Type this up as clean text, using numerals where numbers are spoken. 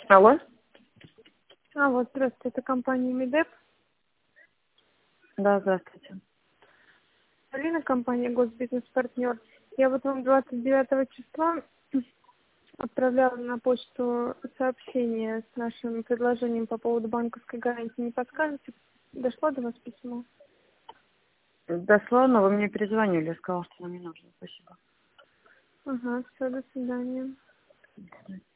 Алло? Алло, здравствуйте, это компания Медеп. Да, здравствуйте. Алина, компания Госбизнес-партнер. Я вот вам 29 числа отправляла на почту сообщение с нашим предложением по поводу банковской гарантии. Не подскажете, дошло до вас письмо? Дошло, но вы мне перезвонили, я сказала, что нам не нужно. Спасибо. Ага, все, до свидания. До свидания.